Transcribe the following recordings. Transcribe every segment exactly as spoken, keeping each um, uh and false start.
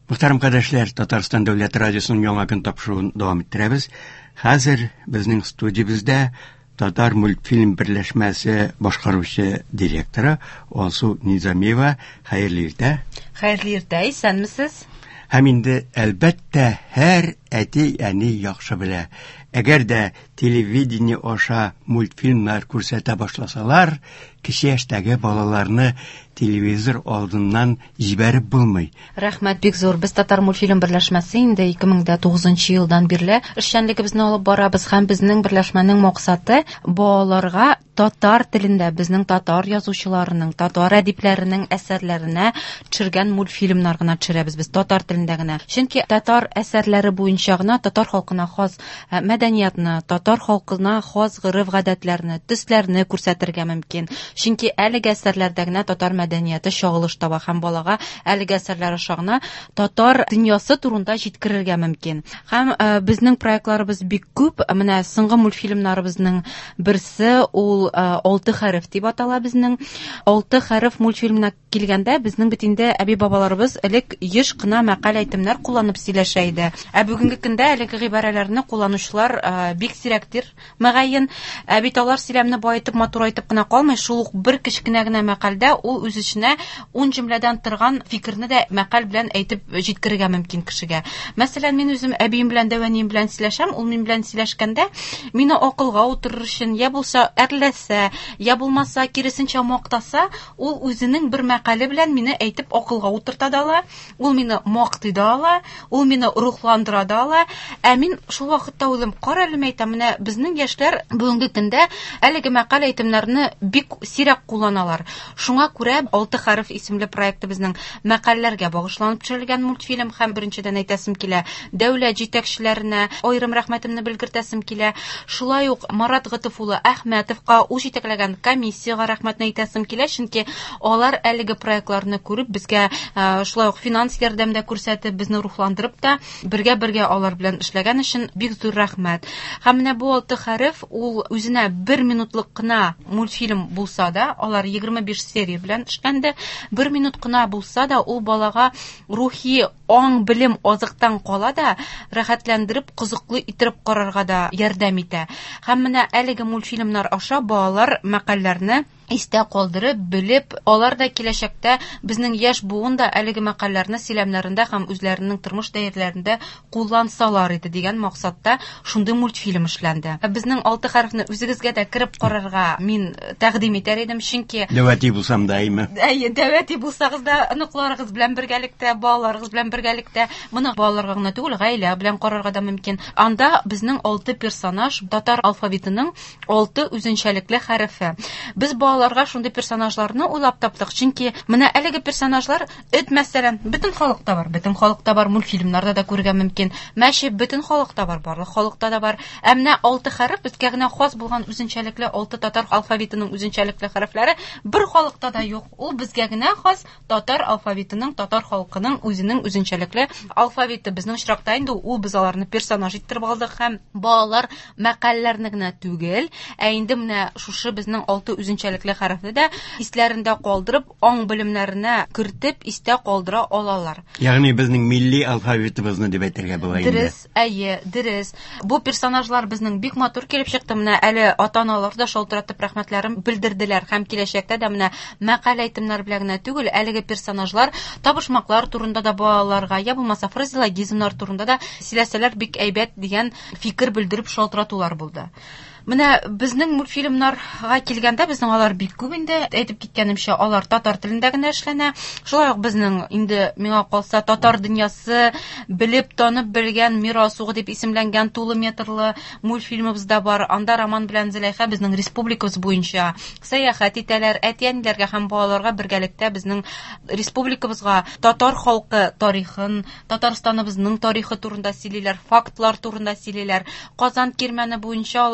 Мөхтәрәм кардәшләр, Татарстан дәүләт радиосының яңа көн тапшыруын дәвам иттерәбез. Хәзер безнең студиябездә Татар мультфильм берләшмәсе башкаручы директоры Алсу Низамиева. Хәерле иртә. Хәерле иртә, исәнмесез? Һәм инде әлбәттә һәр әти-әни яхшы белә. Әгәр дә телевидение аша мультфильмнар күрсәтә башласалар, кече яшьтәге балаларны телевизор алдыннан җибәреп булмый. Рәхмәт бик зур. Без Татар мультфильм берләшмәсе инде ике мең тугызынчы елдан бирле эшчәнлегебезне алып барабыз һәм безнең берләшмәнең максаты балаларга татар телендә безнең татар язучыларының, татар әдипләренең әсәрләренә төшергән мультфильмнар гына төшерәбез без татар телендә генә. Чөнки татар әсәрләре буенча гына татар халкына хас мәдәниятны, татар халкына хас гореф-гадәтләрне, төсләрне күрсәтергә мөмкин. Чөнки әлеге әсәрләрдә генә татар мәдәнияте чагылыш таба һәм балага әлеге әсәрләр шагына татар дөньясы турында җиткерергә мөмкин. Һәм ә, безнең проектларыбыз бик күп. Менә соңгы мультфильмнарыбызның берсе ул ә, алты хәреф дип атала безнең. алты хәреф мультфильмына килгәндә безнең бит инде әби-бабаларыбыз элек еш кына мәкаль әйтемнәр кулланып сөйләшә иде. Ә бүгенге көндә әлеге гыйбарәләрне кулланучылар ә, бик сирәктер. Мәгәен ә, бит алар сөйләмне баетып матурайтып кына калмый, шул ук бер кечкенә генә мәкальдә ул үз эченә ун җөмләдән торган фикерне дә мәкаль белән әйтеп җиткерергә мөмкин кешегә. Мәсәлән, мин үзем әбием белән дә вәнием белән сөйләшәм, ул мин белән сөйләшкәндә мине акылга утырыр өчен я булса әрләсә, я булмаса киресенчә мактаса, ул үзенең бер мәкале белән мине әйтеп акылга утырта да ала, ул мине мактый да ала, ул мине рухландыра да ала. Ә мин шул вакытта уйлыйм, каралым әйтәм, менә безнең яшьләр бүгенге көндә әлеге мәкаль әйтемнәрне бик сирәк кулланалар. Шуңа күрә алты хәреф исемле проекты безнең мәкальләргә багышланып төшерелгән мультфильм һәм беренчедән әйтәсем килә, дәүләт җитәкчеләренә аерым рәхмәтемне белгертәсем килә. Шулай ук Марат Гытыф улы Әхмәтовка, ул җитәкләгән комиссиягә рәхмәтне әйтәсем килә, чөнки алар әлеге проектларны күреп безгә ә, шулай ук финанс ярдәм дә күрсәтеп, безне рухландырып та бергә-бергә алар белән эшләгән өчен бик зур рәхмәт. Һәм менә бу алты хәреф ул үзенә бер минутлык кына мультфильм булса да, алар егерме биш серия белән эшләнде. бер минут кына булса да, ул балага рухи аң белем азыктан кала да, рәхәтләндереп, кызыклы итеп карарга да ярдәм итә. Һәм менә әлеге мультфильмнар аша балалар мәкальләрне истә калдырып, белеп, алар да киләчәктә безнең яшь буын да әлеге мәкальләрне сөйләмнәрендә һәм үзләренең тормыш дәйрләрендә куллансалар иде дигән максатта шундый мультфильм эшләнде. Безнең алты хәрефне үзегезгә дә кирип карарга мин тәкъдим итәр идем, чөнки дәвәти булсам да әйме. Әйе, дәвәти булсагыз да, ныкларыгыз белән бергәлектә, балаларыгыз белән бергәлектә, моны балаларга гына түгел, гаилә белән карарга да мөмкин. Анда безнең алты персонаж татар алфавитының алты үзенчәлекле хәрефе. Без балаларга шундый персонажларны уйлап таптык, чөнки менә әлеге персонажлар эт мәсәлән бөтен халыкта бар, бөтен халыкта бар, мультфильмнарда да күрергә мөмкин. Мәче бөтен халыкта бар, барлык халыкта да бар. Ә менә алты хәреф безгә генә хас булган үзенчәлекле алты татар алфавитының үзенчәлекле хәрефләре бер халыкта да юк. Ул безгә генә хас татар алфавитының, татар халкының үзенең үзенчәлекле алфавиты. Безнең очракта инде ул без аларны персонаж иттереп алдык һәм балалар мәкальләрне генә түгел, ә инде менә шушы безнең алты үзенчәлекле хәрефне дә исләрендә калдырып, аң белемнәренә кертеп, истә калдыра алалар. Ягъни безнең милли алфавитыбызны дип әйтергә була инде. Дөрес, әйе, дөрес. Бу персонажлар безнең бик матур килеп чыкты. Менә әле ата-аналар да шалтыратып рәхмәтләрен белдерделәр һәм киләчәктә дә менә мәкаль әйтемнәр белән генә түгел, әлеге персонажлар табышмаклар турында да балаларга, я булмаса фразеологизмнар турында да сөйләсәләр бик әйбәт дигән фикер белдереп шалтыратулар булды. Менә безнең мультфильмнарга килгәндә безнең алар бик күп инде, әйтеп киткәнемчә, алар татар телендә генә эшләнә. Шулай ук безнең инде миңа калса татар дөньясы белеп танып белгән Мирас угы дип исемләнгән тулы метрлы мультфильмыбыз да бар. Анда Роман белән Зөләйха безнең республикабыз буенча сәяхәт итәләр, әти-әниләргә һәм балаларга бергәлектә безнең республикабызга татар халкы тарихын, Татарстаныбызның тарихы турында сөйлиләр, фактлар турында сөйлиләр. Казан кирмәне буенча алар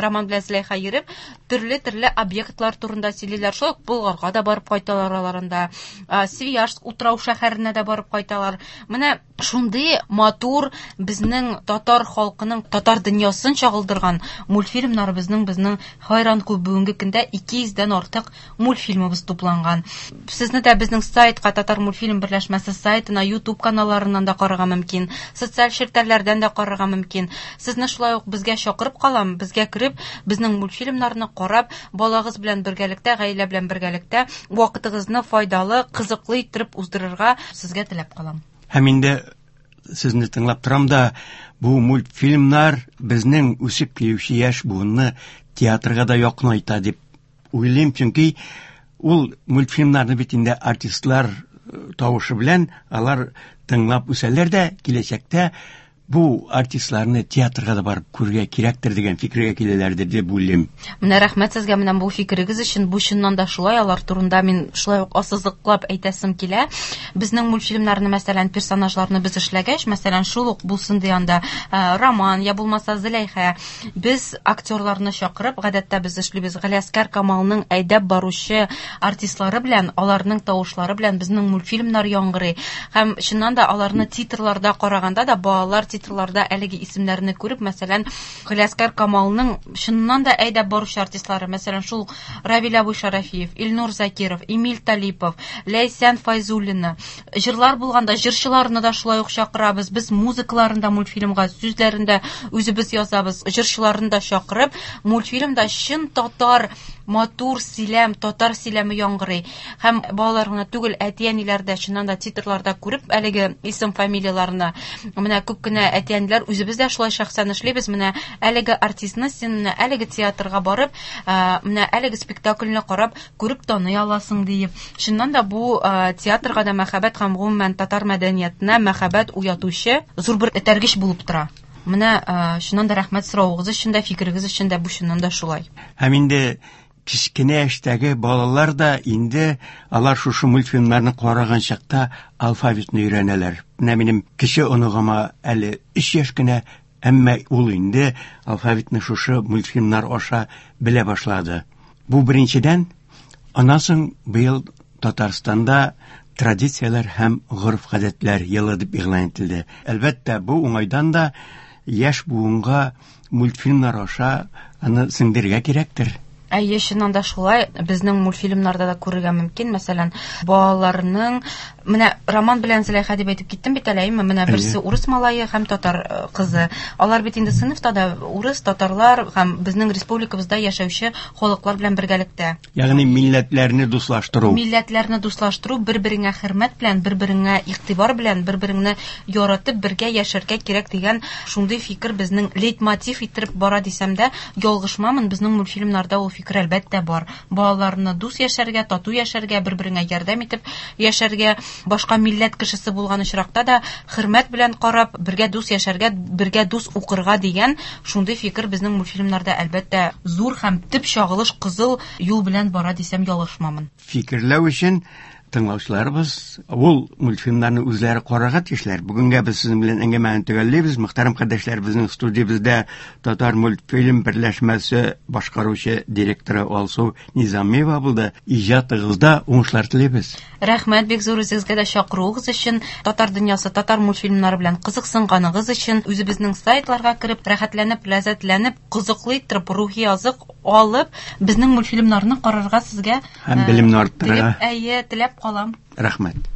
Роман белән Зөләйха йөреп, төрле-төрле объектлар турында сөйлиләр. Шул Болгарга да барып кайталар аларында. Свияжск, Утрау шәһәренә дә барып кайталар. Менә шундый матур безнең татар халкының, татар дөньясын чагылдырган мультфильмнар безнең безнең хайран күп бүгенге көндә ике йөздән артык мультфильмыбыз тупланган. Сезне дә безнең сайтка, Татар мультфильм берләшмәсе сайтына, YouTube каналларыннан да карарга мөмкин, социаль челтәрләрдән дә карарга мөмкин. Сезне шулай ук безгә чакырып калам, безгә кереп, безнең мультфильмнарны карап, балагыз белән бергәлектә, гаилә белән бергәлектә вакытыгызны файдалы, кызыклы итеп уздырырга сезгә теләп калам. Һәм инде сезне тыңлап торам да, бу мультфильмнар безнең үсеп килүче яшь буынны театрга да якынайта дип уйлыйм, чөнки ул мультфильмнарны бит инде артистлар тавышы белән алар тыңлап үсәләр дә, киләчәктә бу артистларны театрга да барып күрергә кирәктер дигән фикергә киләләрдер дип уйлыйм. Менә рәхмәт сезгә менә бу фикерегез өчен. Бу чыннан да шулай, алар турында мин шулай ук ассызыклап әйтәсем килә. Безнең мультфильмнарны, мәсәлән, персонажларны без эшләгәч, мәсәлән, шул ук булсын дигәндә Роман, я булмаса Зөләйха, без актерларны чакырып, гадәттә без эшлибез Галиәскәр Камалның әйдәп баручы артистлары белән, аларның тавышлары белән безнең мультфильмнар яңгырый. Һәм чыннан да аларны титрларда караганда да балалар титрларда әлеге исемнәрне күреп, мәсәлән, Галиәскәр Камалның чыннан да әйдәп баручы артистлары, мәсәлән, шул Равил Абушарафиев, Илнур Закиров, Эмиль Талипов, Ләйсән Файзуллина, җырлар булганда җырчыларны да шулай ук чакырабыз. Без музыкаларында мультфильмга сүзләрендә үзебез язабыз, җырчыларны да чакырып, мультфильмда чын татар матур сөйләм, татар сөйләме яңгырый. Һәм балалар гына түгел, әти-әниләр дә чыннан да титрларда күреп, әлеге исем фамилияларны, менә күп кенә әти-әниләр үзебез дә шулай шәхсән эшлибез. Менә әлеге артистны син менә әлеге театрга барып, менә әлеге спектакльне карап, күреп таный аласың диеп. Чыннан да бу театрга да мәхәббәт һәм гомумән татар мәдәниятенә мәхәббәт уятучы зур бер этәргеч булып тора. Менә шуннан да рәхмәт соравыгыз өчен дә, фикерегез өчен дә, бу чыннан да шулай. Һәм инде кичкенә яшьтәге балалар да инде алар шушы мультфильмнарны караган чакта алфавитны өйрәнәләр. Менә минем кече оныгыма әле өч яшь кенә, әмма ул инде алфавитны шушы мультфильмнар аша белә башлады. Бу беренчедән. Аннан соң быел Татарстанда традициялар һәм гореф-гадәтләр елы дип игълан ителде. Әлбәттә, бу уңайдан да яшь буынга мультфильмнар аша аны сеңдергә кирәктер. Әйе, чыннан да шулай. Безнең мультфильмнарда да күрергә мөмкин. Мәсәлән, балаларның, менә Роман белән Зөләйха дип әйтеп киттем бит әле, менә берсе урыс малае һәм татар кызы. Алар бит инде сыйныфта да урыс, татарлар һәм безнең республикабызда яшәүче халыклар белән бергәлектә. Ягъни милләтләрне дуслаштыру. Милләтләрне дуслаштыру, бер-береңә хөрмәт белән, бер-береңә игътибар белән, бер-береңне яратып бергә яшәргә кирәк дигән шундый фикер безнең лейтмотив итеп бара дисәм дә, ялгышмамын. Безнең мультфильмнарда ул фикер әлбәттә бар. Балаларны дус яшәргә, тату яшәргә, бер-береңә ярдәм итеп яшәргә, башка милләт кешесе булган очракта да хөрмәт белән карап, бергә дус яшәргә, бергә дус укырга дигән шундый фикер безнең мультфильмнарда әлбәттә зур һәм төп чагылыш кызыл юл белән бара дисәм ялгышмамын. Фикерләү өчен тыңлаучыларыбыз ул мультфильмнарны үзләре карарга тиешләр. Бүгенгә без сезнең белән әңгәмәне төгәлләйбез. Мөхтәрәм кардәшләр, безнең студиябызда Татар мультфильм берләшмәсе башкаручы директоры Алсу Низамиева булды. Иҗатыгызда уңышлар телибез. Рәхмәт бик зур сезгә дә чакыруыгыз өчен, татар дөньясы, татар мультфильмнары белән кызыксынганыгыз өчен, үзебезнең сайтларга кереп, рәхәтләнеп, ләззәтләнеп, кызыклы итеп, рухи азык алып, безнең мультфильмнарны карарга сезгә һәм белемне арттырырга. Әйе, теләп калам. Рәхмәт.